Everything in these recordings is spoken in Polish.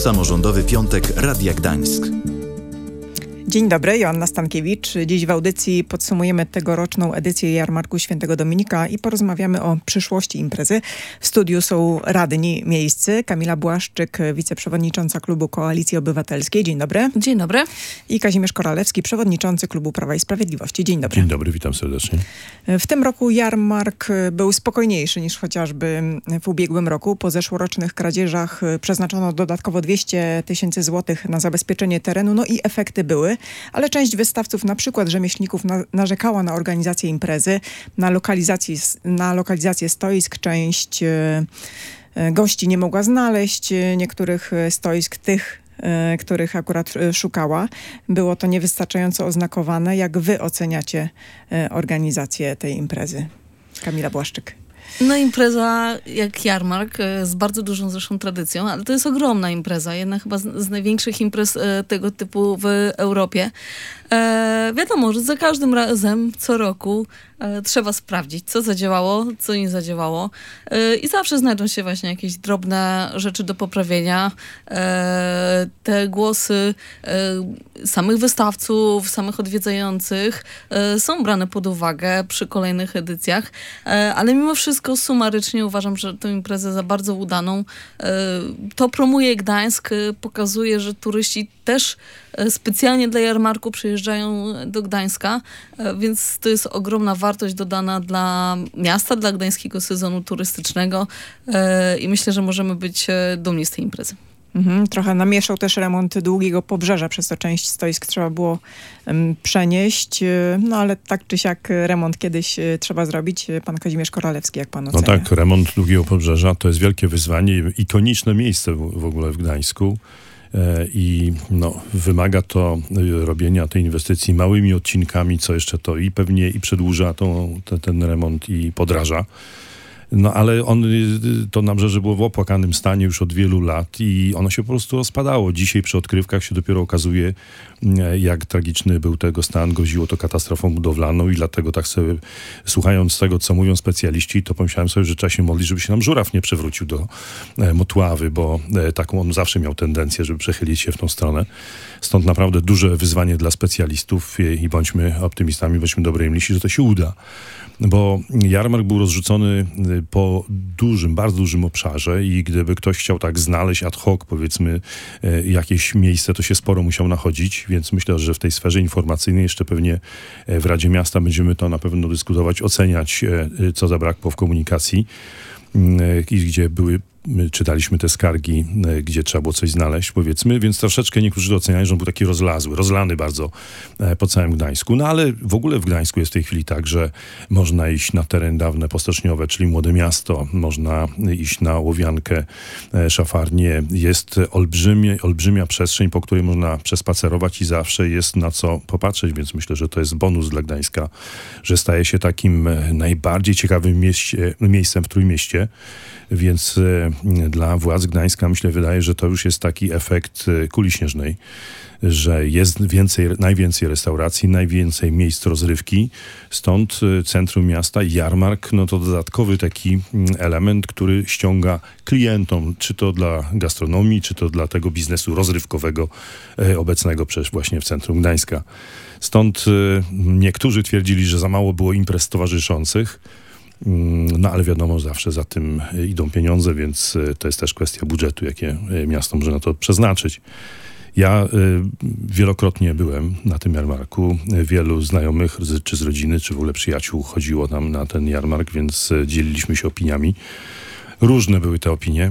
Samorządowy Piątek Radia Gdańsk. Dzień dobry, Joanna Stankiewicz. Dziś w audycji podsumujemy tegoroczną edycję Jarmarku Świętego Dominika i porozmawiamy o przyszłości imprezy. W studiu są radni miejscy. Kamila Błaszczyk, wiceprzewodnicząca klubu Koalicji Obywatelskiej. Dzień dobry. Dzień dobry. I Kazimierz Koralewski, przewodniczący klubu Prawa i Sprawiedliwości. Dzień dobry. Dzień dobry, witam serdecznie. W tym roku jarmark był spokojniejszy niż chociażby w ubiegłym roku. Po zeszłorocznych kradzieżach przeznaczono dodatkowo 200 000 złotych na zabezpieczenie terenu, no i efekty były. Ale część wystawców, na przykład rzemieślników, narzekała na organizację imprezy, na lokalizację stoisk. Część gości nie mogła znaleźć niektórych stoisk, tych, których akurat szukała. Było to niewystarczająco oznakowane. Jak wy oceniacie organizację tej imprezy? Kamila Błaszczyk. No impreza jak jarmark z bardzo dużą zresztą tradycją, ale to jest ogromna impreza, jedna chyba z największych imprez tego typu w Europie. Wiadomo, że za każdym razem, co roku trzeba sprawdzić, co zadziałało, co nie zadziałało i zawsze znajdą się właśnie jakieś drobne rzeczy do poprawienia. Te głosy samych wystawców, samych odwiedzających są brane pod uwagę przy kolejnych edycjach, ale mimo wszystko sumarycznie uważam, że tę imprezę za bardzo udaną. To promuje Gdańsk, pokazuje, że turyści też specjalnie dla jarmarku przyjeżdżają do Gdańska, więc to jest ogromna wartość dodana dla miasta, dla gdańskiego sezonu turystycznego i myślę, że możemy być dumni z tej imprezy. Trochę namieszał też remont Długiego Pobrzeża, przez to część stoisk trzeba było przenieść, no ale tak czy siak remont kiedyś trzeba zrobić. Pan Kazimierz Koralewski, jak pan ocenia? No tak, remont Długiego Pobrzeża to jest wielkie wyzwanie, ikoniczne miejsce w ogóle w Gdańsku. I wymaga to robienia tej inwestycji małymi odcinkami, co jeszcze to i pewnie i przedłuża ten remont i podraża. No ale to nabrzeże było w opłakanym stanie już od wielu lat i ono się po prostu rozpadało. Dzisiaj przy odkrywkach się dopiero okazuje, jak tragiczny był tego stan. Groziło to katastrofą budowlaną i dlatego tak sobie, słuchając tego, co mówią specjaliści, to pomyślałem sobie, że trzeba się modlić, żeby się nam żuraw nie przewrócił do Motławy, bo taką on zawsze miał tendencję, żeby przechylić się w tą stronę. Stąd naprawdę duże wyzwanie dla specjalistów i bądźmy optymistami, bądźmy dobrej myśli, że to się uda. Bo jarmark był rozrzucony po bardzo dużym obszarze i gdyby ktoś chciał tak znaleźć ad hoc, powiedzmy, jakieś miejsce, to się sporo musiał nachodzić, więc myślę, że w tej sferze informacyjnej jeszcze pewnie w Radzie Miasta będziemy to na pewno dyskutować, oceniać, co zabrakło w komunikacji i gdzie czytaliśmy te skargi, gdzie trzeba było coś znaleźć, powiedzmy, więc troszeczkę niektórzy oceniają, że on był taki rozlany bardzo po całym Gdańsku. No ale w ogóle w Gdańsku jest w tej chwili tak, że można iść na teren dawne postoczniowe, czyli Młode Miasto, można iść na Łowiankę, Szafarnię. Jest olbrzymia przestrzeń, po której można przespacerować i zawsze jest na co popatrzeć, więc myślę, że to jest bonus dla Gdańska, że staje się takim najbardziej ciekawym miejscem w Trójmieście, więc dla władz Gdańska wydaje, że to już jest taki efekt kuli śnieżnej, że jest najwięcej restauracji, najwięcej miejsc rozrywki, stąd centrum miasta, jarmark, no to dodatkowy taki element, który ściąga klientom, czy to dla gastronomii, czy to dla tego biznesu rozrywkowego obecnego przecież właśnie w centrum Gdańska. Stąd niektórzy twierdzili, że za mało było imprez towarzyszących, no ale wiadomo, zawsze za tym idą pieniądze, więc to jest też kwestia budżetu, jakie miasto może na to przeznaczyć. Ja wielokrotnie byłem na tym jarmarku. Wielu znajomych, czy z rodziny, czy w ogóle przyjaciół chodziło tam na ten jarmark, więc dzieliliśmy się opiniami. Różne były te opinie,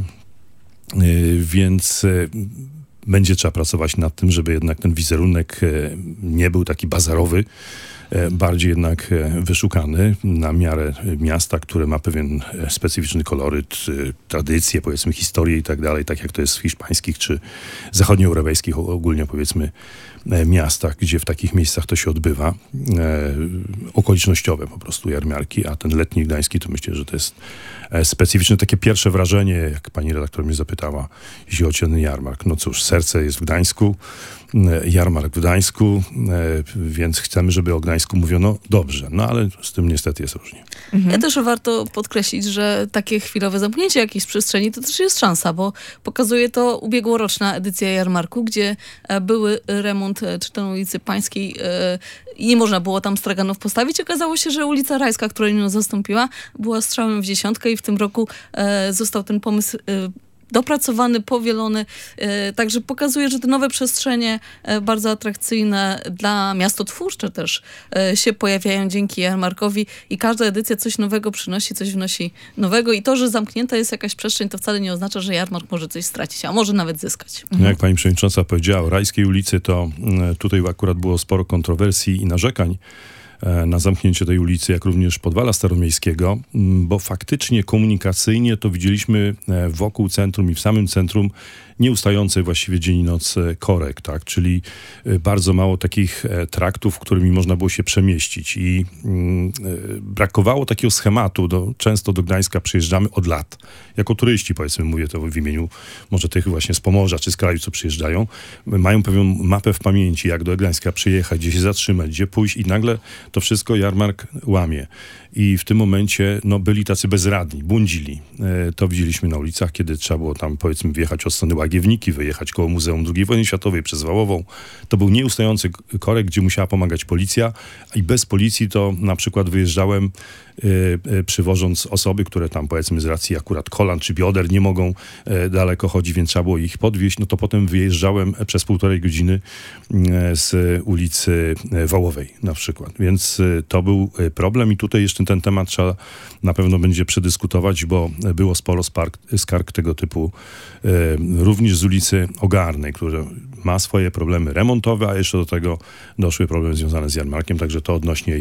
więc będzie trzeba pracować nad tym, żeby jednak ten wizerunek nie był taki bazarowy, bardziej jednak wyszukany na miarę miasta, które ma pewien specyficzny koloryt, tradycje, powiedzmy historię i tak dalej, tak jak to jest w hiszpańskich czy zachodnioeuropejskich ogólnie powiedzmy miastach, gdzie w takich miejscach to się odbywa. Okolicznościowe po prostu jarmarki, a ten letni gdański to myślę, że to jest specyficzne takie pierwsze wrażenie, jak pani redaktor mnie zapytała, jeśli chodzi o ten jarmark. No cóż, serce jest w Gdańsku, jarmark w Gdańsku, więc chcemy, żeby o Gdańsku mówiono dobrze. No ale z tym niestety jest różnie. Ja też warto podkreślić, że takie chwilowe zamknięcie jakiejś przestrzeni to też jest szansa, bo pokazuje to ubiegłoroczna edycja jarmarku, gdzie były remont czy to na ulicy Pańskiej i nie można było tam straganów postawić. Okazało się, że ulica Rajska, która ją zastąpiła, była strzałem w dziesiątkę i w tym roku został ten pomysł dopracowany, powielony. Także pokazuje, że te nowe przestrzenie bardzo atrakcyjne dla miastotwórcze też się pojawiają dzięki jarmarkowi i każda edycja coś nowego przynosi, coś wnosi nowego i to, że zamknięta jest jakaś przestrzeń, to wcale nie oznacza, że jarmark może coś stracić, a może nawet zyskać. No jak pani przewodnicząca powiedziała o Rajskiej ulicy, to tutaj akurat było sporo kontrowersji i narzekań na zamknięcie tej ulicy, jak również Podwala Staromiejskiego, bo faktycznie komunikacyjnie to widzieliśmy wokół centrum i w samym centrum nieustające właściwie dzień i noc korek, tak? Czyli bardzo mało takich traktów, którymi można było się przemieścić i brakowało takiego schematu. Często do Gdańska przyjeżdżamy od lat. Jako turyści, powiedzmy, mówię to w imieniu może tych właśnie z Pomorza czy z kraju, co przyjeżdżają, mają pewną mapę w pamięci, jak do Gdańska przyjechać, gdzie się zatrzymać, gdzie pójść i nagle to wszystko jarmark łamie. I w tym momencie byli tacy bezradni, błądzili. To widzieliśmy na ulicach, kiedy trzeba było tam, powiedzmy, wjechać od strony Łagiewniki, wyjechać koło Muzeum II Wojny Światowej przez Wałową. To był nieustający korek, gdzie musiała pomagać policja i bez policji to na przykład wyjeżdżałem przywożąc osoby, które tam, powiedzmy, z racji akurat kolan czy bioder nie mogą daleko chodzić, więc trzeba było ich podwieźć, no to potem wyjeżdżałem przez 1,5 godziny z ulicy Wałowej na przykład. Więc to był problem i tutaj jeszcze ten temat trzeba na pewno będzie przedyskutować, bo było sporo skarg tego typu również z ulicy Ogarnej, która ma swoje problemy remontowe, a jeszcze do tego doszły problemy związane z jarmarkiem, także to odnośnie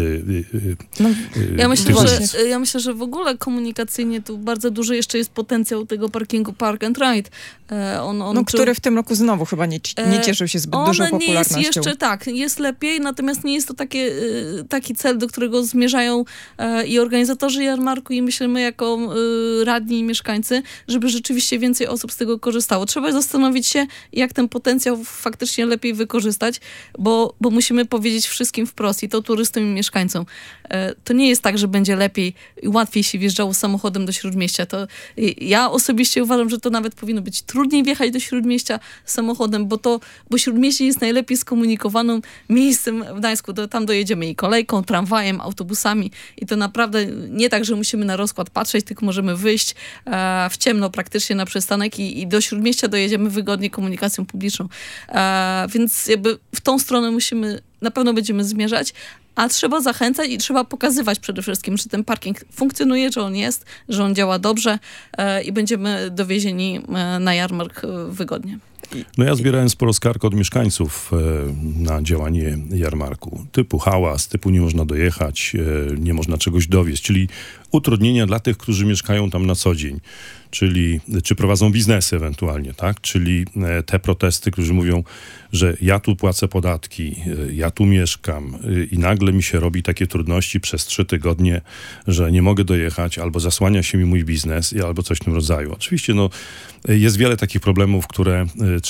Ja myślę, że w ogóle komunikacyjnie tu bardzo duży jeszcze jest potencjał tego parkingu Park and Ride. Który w tym roku znowu chyba nie cieszył się zbyt dużą popularnością. Nie jest jeszcze jest lepiej, natomiast nie jest to taki cel, do którego zmierzają i organizatorzy jarmarku i myślimy jako radni i mieszkańcy, żeby rzeczywiście więcej osób z tego korzystało. Trzeba zastanowić się, jak ten potencjał faktycznie lepiej wykorzystać, bo musimy powiedzieć wszystkim wprost i to turystom i mieszkańcom. To nie jest tak, że będzie lepiej i łatwiej się wjeżdżało samochodem do Śródmieścia. To ja osobiście uważam, że to nawet powinno być trudniej wjechać do Śródmieścia samochodem, bo Śródmieście jest najlepiej skomunikowaną miejscem w Gdańsku. Tam dojedziemy i kolejką, tramwajem, autobusami i to naprawdę nie tak, że musimy na rozkład patrzeć, tylko możemy wyjść w ciemno praktycznie na przystanek i do Śródmieścia dojedziemy wygodnie komunikacją publiczną. Więc jakby w tą stronę na pewno będziemy zmierzać, a trzeba zachęcać i trzeba pokazywać przede wszystkim, że ten parking funkcjonuje, że on jest, że on działa dobrze i będziemy dowiezieni na jarmark wygodnie. No ja zbierałem sporo skarg od mieszkańców na działanie jarmarku. Typu hałas, typu nie można dojechać, nie można czegoś dowieźć, czyli utrudnienia dla tych, którzy mieszkają tam na co dzień. Czy prowadzą biznesy ewentualnie, tak? Czyli te protesty, którzy mówią, że ja tu płacę podatki, ja tu mieszkam i nagle mi się robi takie trudności przez 3 tygodnie, że nie mogę dojechać, albo zasłania się mi mój biznes, albo coś w tym rodzaju. Oczywiście jest wiele takich problemów, które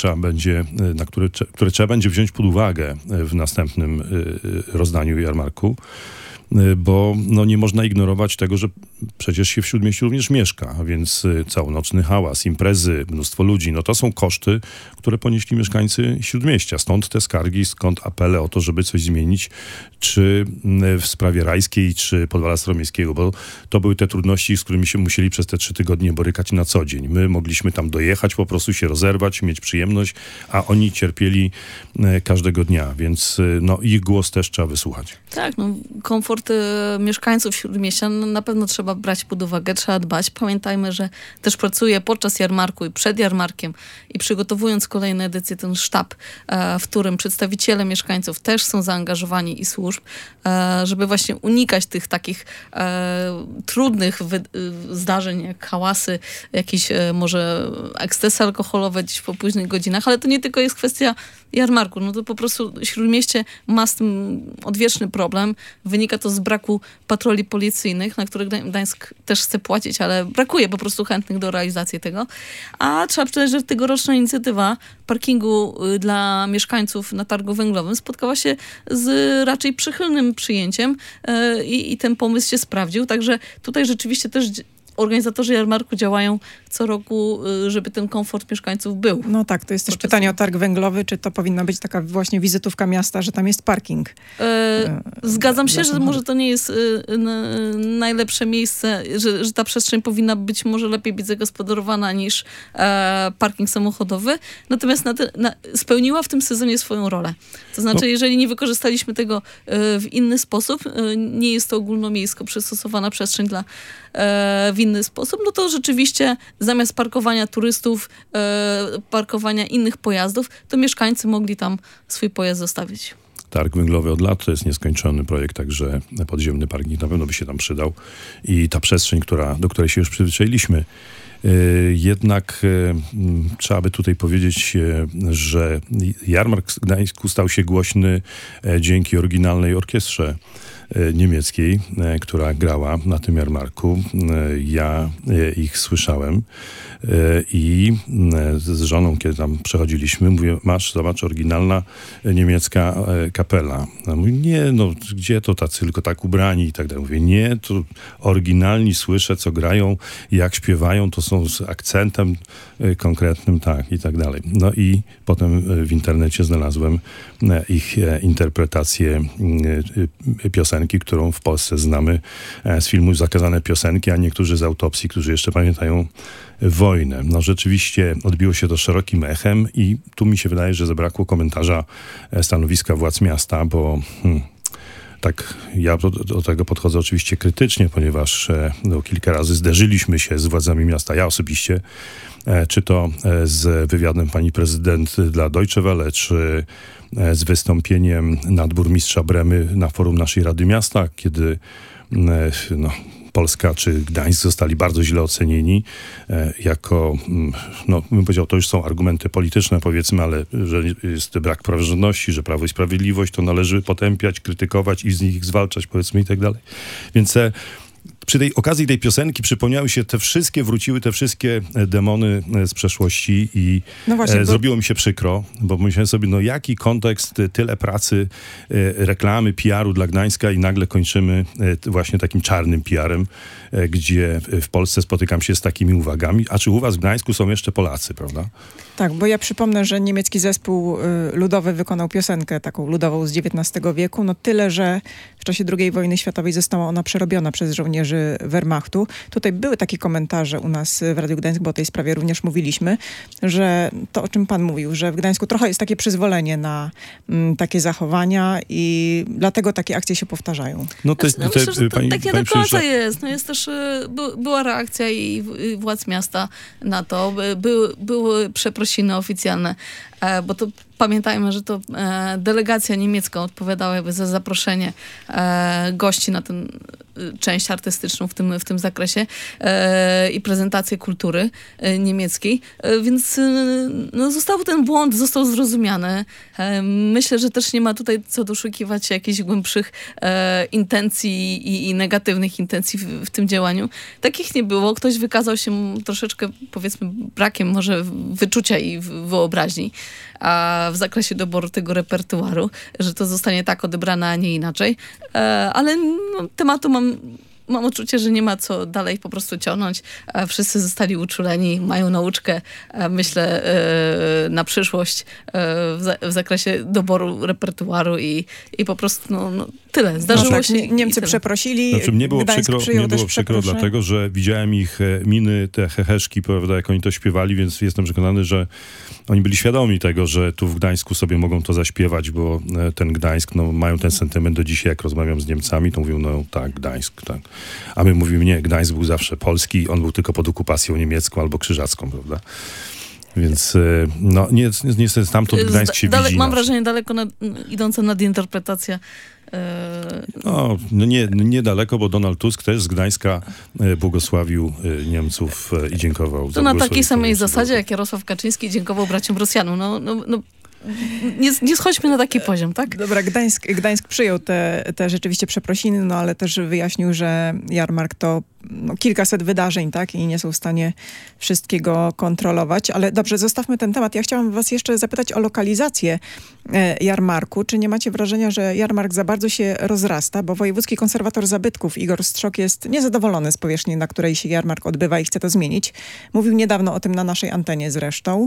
trzeba będzie wziąć pod uwagę w następnym rozdaniu jarmarku. Bo nie można ignorować tego, że przecież się w Śródmieściu również mieszka, a więc całonocny hałas, imprezy, mnóstwo ludzi, to są koszty, które ponieśli mieszkańcy Śródmieścia. Stąd te skargi, skąd apele o to, żeby coś zmienić, czy w sprawie Rajskiej, czy Podwala Staromiejskiego, bo to były te trudności, z którymi się musieli przez te 3 tygodnie borykać na co dzień. My mogliśmy tam dojechać, po prostu się rozerwać, mieć przyjemność, a oni cierpieli każdego dnia, więc ich głos też trzeba wysłuchać. Tak, komfort mieszkańców Śródmieścia na pewno trzeba brać pod uwagę, trzeba dbać. Pamiętajmy, że też pracuje podczas jarmarku i przed jarmarkiem i przygotowując kolejne edycje ten sztab, w którym przedstawiciele mieszkańców też są zaangażowani i służb, żeby właśnie unikać tych takich trudnych zdarzeń, jak hałasy, jakieś może ekscesy alkoholowe gdzieś po późnych godzinach, ale to nie tylko jest kwestia jarmarku, to po prostu Śródmieście ma z tym odwieczny problem. Wynika to to z braku patroli policyjnych, na które Gdańsk też chce płacić, ale brakuje po prostu chętnych do realizacji tego. A trzeba przyznać, że tegoroczna inicjatywa parkingu dla mieszkańców na targu węglowym spotkała się z raczej przychylnym przyjęciem i ten pomysł się sprawdził. Także tutaj rzeczywiście też organizatorzy jarmarku działają co roku, żeby ten komfort mieszkańców był. No tak, to jest też pytanie o targ węglowy, czy to powinna być taka właśnie wizytówka miasta, że tam jest parking? Zgadzam się, że może to nie jest najlepsze miejsce, że ta przestrzeń powinna być może lepiej być zagospodarowana niż parking samochodowy, natomiast spełniła w tym sezonie swoją rolę. To znaczy, jeżeli nie wykorzystaliśmy tego w inny sposób, nie jest to ogólnomiejsko przystosowana przestrzeń w inny sposób, no to rzeczywiście zamiast parkowania turystów, parkowania innych pojazdów, to mieszkańcy mogli tam swój pojazd zostawić. Targ węglowy od lat to jest nieskończony projekt, także podziemny parking na pewno by się tam przydał i ta przestrzeń, do której się już przyzwyczailiśmy. Jednak trzeba by tutaj powiedzieć, że jarmark w Gdańsku stał się głośny dzięki oryginalnej orkiestrze niemieckiej, która grała na tym jarmarku. Ja ich słyszałem i z żoną, kiedy tam przechodziliśmy, mówię, zobacz, oryginalna niemiecka kapela. Ja mówię, nie, no gdzie to tacy, tylko tak ubrani i tak dalej. Mówię, nie, to oryginalni, słyszę, co grają, jak śpiewają, to są z akcentem konkretnym, tak, i tak dalej. No i potem w internecie znalazłem ich interpretację piosenki, którą w Polsce znamy z filmu Zakazane piosenki, a niektórzy z Autopsji, którzy jeszcze pamiętają wojnę. No rzeczywiście odbiło się to szerokim echem i tu mi się wydaje, że zabrakło komentarza stanowiska władz miasta, bo tak, ja do tego podchodzę oczywiście krytycznie, ponieważ kilka razy zderzyliśmy się z władzami miasta, ja osobiście, czy to z wywiadem pani prezydent dla Deutsche Welle, czy z wystąpieniem nadburmistrza Bremy na forum naszej Rady Miasta, kiedy Polska czy Gdańsk zostali bardzo źle ocenieni jako, bym powiedział, to już są argumenty polityczne, powiedzmy, ale że jest brak praworządności, że Prawo i Sprawiedliwość to należy potępiać, krytykować i z nich zwalczać, powiedzmy, i tak dalej. Więc przy tej okazji tej piosenki wróciły te wszystkie demony z przeszłości i zrobiło mi się przykro, bo myślałem sobie, jaki kontekst, tyle pracy, reklamy, PR-u dla Gdańska i nagle kończymy właśnie takim czarnym PR-em, gdzie w Polsce spotykam się z takimi uwagami. A czy u was w Gdańsku są jeszcze Polacy, prawda? Tak, bo ja przypomnę, że niemiecki zespół ludowy wykonał piosenkę taką ludową z XIX wieku, tyle, że w czasie II wojny światowej została ona przerobiona przez żołnierzy Wehrmachtu. Tutaj były takie komentarze u nas w Radiu Gdańsk, bo o tej sprawie również mówiliśmy, że to, o czym pan mówił, że w Gdańsku trochę jest takie przyzwolenie na takie zachowania i dlatego takie akcje się powtarzają. Myślę, że to tak nie do końca jest. Jest też, była reakcja i władz miasta na to. Były przeprosiny oficjalne, bo to pamiętajmy, że to delegacja niemiecka odpowiadała jakby za zaproszenie gości na tę część artystyczną w tym zakresie i prezentację kultury niemieckiej. Więc ten błąd został zrozumiany. Myślę, że też nie ma tutaj co doszukiwać jakichś głębszych intencji i negatywnych intencji w tym działaniu. Takich nie było. Ktoś wykazał się troszeczkę, powiedzmy, brakiem może wyczucia i wyobraźni w zakresie doboru tego repertuaru, że to zostanie tak odebrane, a nie inaczej. Ale tematu mam uczucie, że nie ma co dalej po prostu ciągnąć. Wszyscy zostali uczuleni, mają nauczkę, myślę, na przyszłość w zakresie doboru repertuaru i po prostu tyle. Zdarzyło się. Niemcy przeprosili. Mnie było przykro, dlatego, że widziałem ich miny, te heheszki, prawda, jak oni to śpiewali, więc jestem przekonany, że oni byli świadomi tego, że tu w Gdańsku sobie mogą to zaśpiewać, bo ten Gdańsk, mają ten sentyment do dzisiaj, jak rozmawiam z Niemcami, to mówią, tak, Gdańsk, tak. A my mówimy, nie, Gdańsk był zawsze polski, on był tylko pod okupacją niemiecką albo krzyżacką, prawda? Więc niestety stamtąd Gdańsk się widzi. Mam wrażenie, daleko idąca nadinterpretacja. Niedaleko, bo Donald Tusk też z Gdańska błogosławił Niemców i dziękował za to na takiej samej zasadzie, jak Jarosław Kaczyński dziękował braciom Rosjanom. nie schodźmy na taki poziom, tak? Dobra, Gdańsk przyjął te rzeczywiście przeprosiny, no ale też wyjaśnił, że jarmark to kilkaset wydarzeń, tak? I nie są w stanie wszystkiego kontrolować. Ale dobrze, zostawmy ten temat. Ja chciałam was jeszcze zapytać o lokalizację jarmarku. Czy nie macie wrażenia, że jarmark za bardzo się rozrasta? Bo wojewódzki konserwator zabytków Igor Strzok jest niezadowolony z powierzchni, na której się jarmark odbywa i chce to zmienić. Mówił niedawno o tym na naszej antenie zresztą.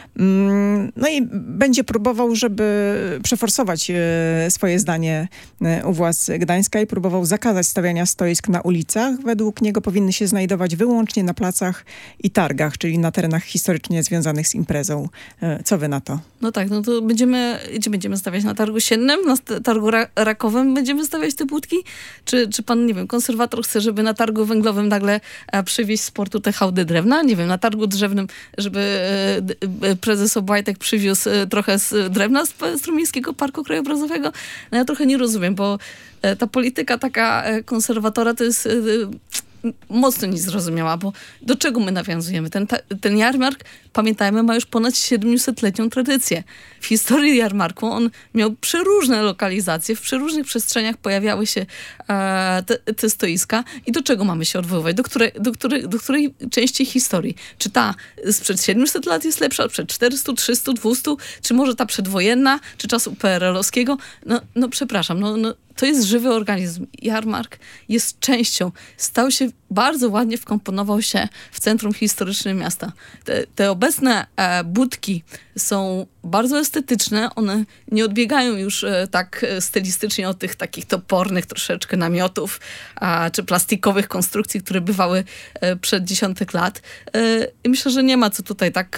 No i będzie próbował, żeby przeforsować swoje zdanie u władz Gdańska i próbował zakazać stawiania stoisk na ulicach. Według niego powinny się znajdować wyłącznie na placach i targach, czyli na terenach historycznie związanych z imprezą. Co wy na to? No tak, no to będziemy stawiać na targu siennym, na targu rakowym będziemy stawiać te budki? Czy pan, nie wiem, konserwator chce, żeby na targu węglowym nagle przywieźć z portu te hałdy drewna? Nie wiem, na targu drzewnym, żeby prezes Obajtek przywiózł trochę z drewna z Strumińskiego Parku Krajobrazowego? No ja trochę nie rozumiem, bo ta polityka taka konserwatora to jest mocno niezrozumiała, bo do czego my nawiązujemy? Ten jarmark, pamiętajmy, ma już ponad 700-letnią tradycję. W historii jarmarku on miał przeróżne lokalizacje, w przeróżnych przestrzeniach pojawiały się te stoiska. I do czego mamy się odwoływać? Do której części historii? Czy ta sprzed 700 lat jest lepsza, sprzed 400, 300, 200? Czy może ta przedwojenna? Czy czasu PRL-owskiego? No przepraszam, to jest żywy organizm. Jarmark jest częścią. Stał się, bardzo ładnie wkomponował się w centrum historycznym miasta. Te obecne budki są bardzo estetyczne. One nie odbiegają już tak stylistycznie od tych takich topornych troszeczkę namiotów czy plastikowych konstrukcji, które bywały przed dziesiątek lat. I myślę, że nie ma co tutaj tak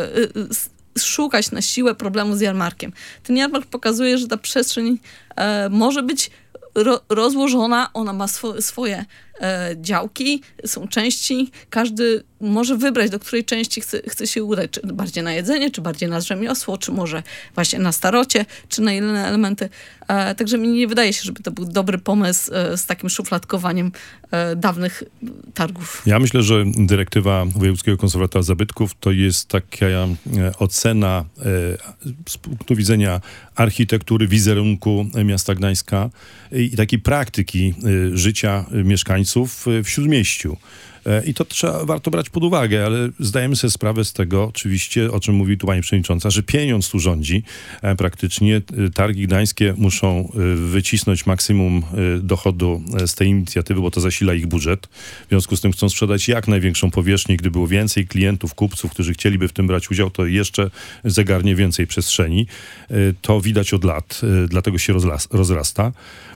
szukać na siłę problemu z jarmarkiem. Ten jarmark pokazuje, że ta przestrzeń może być rozłożona, ona ma swoje działki, są części, każdy może wybrać, do której części chce się udać, czy bardziej na jedzenie, czy bardziej na rzemiosło, czy może właśnie na starocie, czy na inne elementy. Także mi nie wydaje się, żeby to był dobry pomysł z takim szufladkowaniem dawnych targów. Ja myślę, że dyrektywa Wojewódzkiego Konserwatora Zabytków to jest taka ocena z punktu widzenia architektury, wizerunku miasta Gdańska i takiej praktyki życia mieszkańców w Śródmieściu. I to warto brać pod uwagę, ale zdajemy sobie sprawę z tego, oczywiście, o czym mówi tu pani przewodnicząca, że pieniądz tu rządzi. Praktycznie targi gdańskie muszą wycisnąć maksimum dochodu z tej inicjatywy, bo to zasila ich budżet. W związku z tym chcą sprzedać jak największą powierzchnię. Gdy było więcej klientów, kupców, którzy chcieliby w tym brać udział, to jeszcze zagarnie więcej przestrzeni. To widać od lat, dlatego się rozrasta.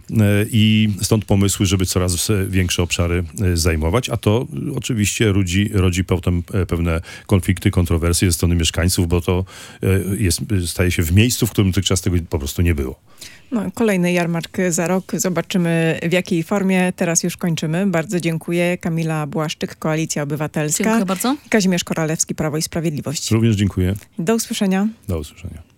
I stąd pomysły, żeby coraz większe obszary zajmować, a to oczywiście rodzi potem pewne konflikty, kontrowersje ze strony mieszkańców, bo to staje się w miejscu, w którym dotychczas tego po prostu nie było. No, kolejny jarmark za rok. Zobaczymy, w jakiej formie. Teraz już kończymy. Bardzo dziękuję. Kamila Błaszczyk, Koalicja Obywatelska. Dziękuję bardzo. Kazimierz Koralewski, Prawo i Sprawiedliwość. Również dziękuję. Do usłyszenia. Do usłyszenia.